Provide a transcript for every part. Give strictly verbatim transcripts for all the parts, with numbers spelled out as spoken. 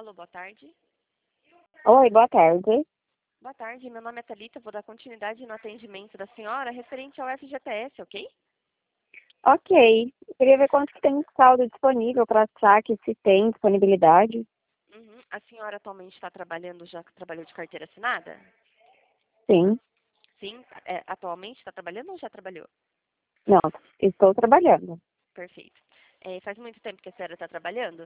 Alô, boa tarde. Oi, boa tarde. Boa tarde, meu nome é Thalita, vou dar continuidade no atendimento da senhora referente ao F G T S, ok? Ok. Eu queria ver quanto que tem de saldo disponível para saque, se tem disponibilidade. Uhum. A senhora atualmente está trabalhando, já trabalhou de carteira assinada? Sim. Sim, é, atualmente está trabalhando ou já trabalhou? Não, estou trabalhando. Perfeito. É, faz muito tempo que a senhora está trabalhando?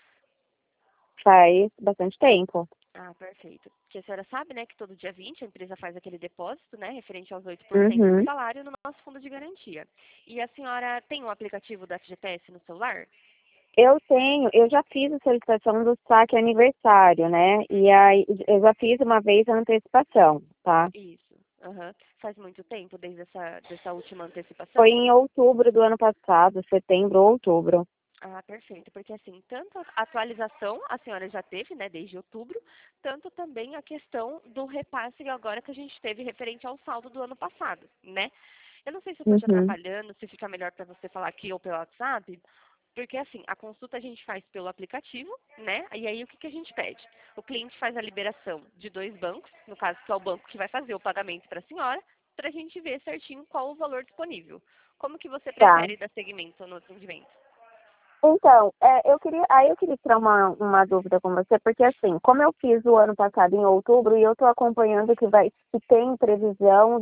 Faz bastante tempo. Ah, perfeito. Porque a senhora sabe, né, que todo dia vinte a empresa faz aquele depósito, né, referente aos oito por cento do Uhum. salário no nosso fundo de garantia. E a senhora tem o aplicativo da F G T S no celular? Eu tenho, eu já fiz a solicitação do saque aniversário, né? E aí eu já fiz uma vez a antecipação, tá? Isso. Aham. Faz muito tempo desde essa, dessa última Foi antecipação? em outubro do ano passado, setembro ou outubro. Ah, perfeito. Porque assim, tanto a atualização a senhora já teve, né, desde outubro, tanto também a questão do repasse agora que a gente teve referente ao saldo do ano passado, né? Eu não sei se eu estou te Uhum. atrapalhando, se fica melhor para você falar aqui ou pelo WhatsApp, porque assim, a consulta a gente faz pelo aplicativo, né? E aí o que, que a gente pede? O cliente faz a liberação de dois bancos, no caso que é o banco que vai fazer o pagamento para a senhora, para a gente ver certinho qual o valor disponível. Como que você Tá. prefere dar seguimento no atendimento? Então, é, eu queria, aí eu queria tirar uma, uma dúvida com você, porque assim, como eu fiz o ano passado em outubro e eu estou acompanhando que vai, que tem previsão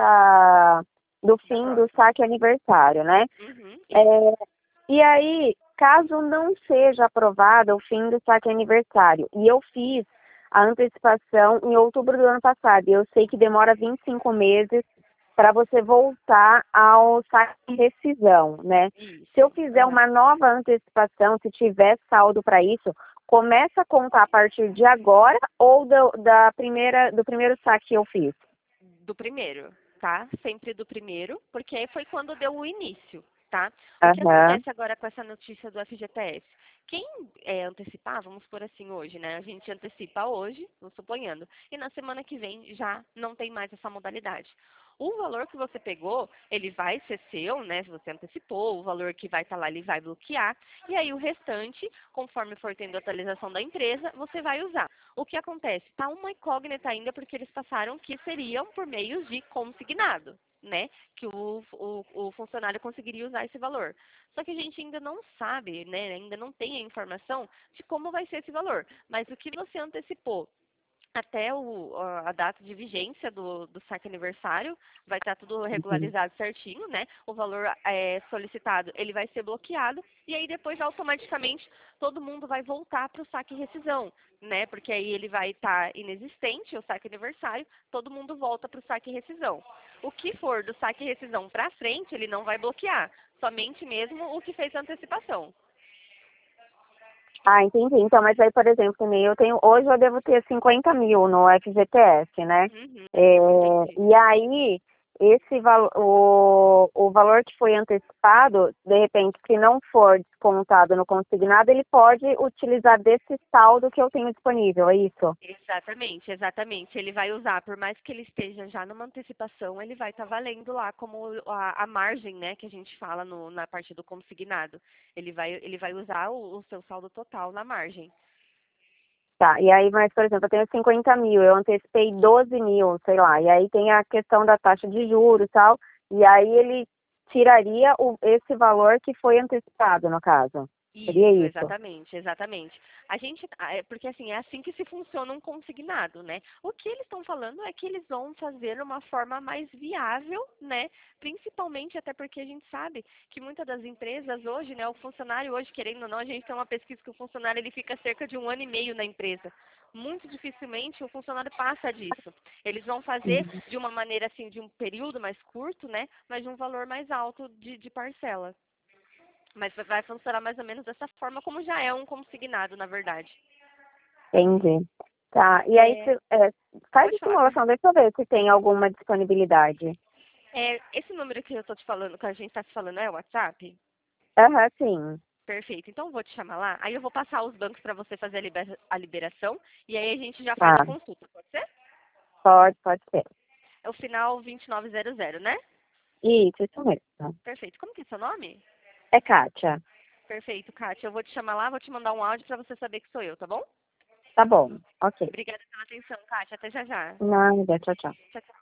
dessa do Da fim do próxima. saque aniversário, né? Uhum, É, isso. e aí, caso não seja aprovado o fim do saque aniversário, e eu fiz a antecipação em outubro do ano passado, e eu sei que demora vinte e cinco meses para você voltar ao saque de rescisão, né? Se eu Isso. fizer Aham. uma nova antecipação, se tiver saldo para isso, começa a contar a partir de agora ou do, da primeira, do primeiro saque que eu fiz? Do primeiro, tá? Sempre do primeiro, porque aí foi quando deu o início, tá? O que Aham. acontece agora com essa notícia do F G T S? Quem é, antecipar, vamos por assim hoje, né? A gente antecipa hoje, vou suponhando, e na semana que vem já não tem mais essa modalidade. O valor que você pegou, ele vai ser seu, né? Se você antecipou, o valor que vai estar lá, ele vai bloquear. E aí o restante, conforme for tendo a atualização da empresa, você vai usar. O que acontece? Está uma incógnita ainda, porque eles passaram que seriam por meios de consignado, né? Que o, o, o funcionário conseguiria usar esse valor. Só que a gente ainda não sabe, né? Ainda não tem a informação de como vai ser esse valor. Mas o que você antecipou até o, a data de vigência do, do saque aniversário, vai estar tudo Uhum. regularizado certinho, né? O valor é, solicitado, ele vai ser bloqueado, e aí depois automaticamente todo mundo vai voltar para o saque rescisão, né? Porque aí ele vai estar inexistente, o saque aniversário, todo mundo volta para o saque rescisão. O que for do saque rescisão para frente, ele não vai bloquear, somente mesmo o que fez a antecipação. Ah, entendi. Então, mas aí, por exemplo, que nem eu tenho, hoje eu devo ter cinquenta mil no F G T S, né? Uhum, É, entendi. e aí, esse val o, o valor que foi antecipado, de repente, se não for descontado no consignado, ele pode utilizar desse saldo que eu tenho disponível, é isso? Exatamente, exatamente. Ele vai usar, por mais que ele esteja já numa antecipação, ele vai estar valendo lá como a, a margem, né, que a gente fala no, na parte do consignado. Ele vai, ele vai usar o, o seu saldo total na margem. Tá, e aí, mas, por exemplo, eu tenho cinquenta mil, eu antecipei doze mil, sei lá, e aí tem a questão da taxa de juros e tal, e aí ele tiraria o, esse valor que foi antecipado, no caso. Seria Isso, isso? exatamente, exatamente. A gente, ah, é porque assim, é assim que se funciona um consignado, né? O que eles estão falando é que eles vão fazer uma forma mais viável, né? Principalmente até porque a gente sabe que muitas das empresas hoje, né, o funcionário hoje, querendo ou não, a gente tem uma pesquisa que o funcionário ele fica cerca de um ano e meio na empresa. Muito dificilmente o funcionário passa disso. Eles vão fazer de uma maneira assim, de um período mais curto, né? Mas de um valor mais alto de, de parcela. Mas vai funcionar mais ou menos dessa forma, como já é um consignado, na verdade. Entendi. Tá, e aí É, se- é, faz pode a falar, pode. simulação, deixa eu ver se tem alguma disponibilidade. É, esse número que eu estou te falando, que a gente está te falando, é o WhatsApp? Aham, sim. Perfeito. Então eu vou te chamar lá, aí eu vou passar os bancos para você fazer a, liber- a liberação, e aí a gente já faz a Tá, consulta, pode ser? pode, pode ser. É o final vinte e nove zero zero, né? Isso, isso mesmo. Perfeito. Como que é seu nome? É Kátia. Perfeito, Kátia. Eu vou te chamar lá, vou te mandar um áudio para você saber que sou eu, tá bom? Tá bom, ok. Obrigada pela atenção, Kátia. Até já já. Nada, tchau, tchau. Tchau, tchau.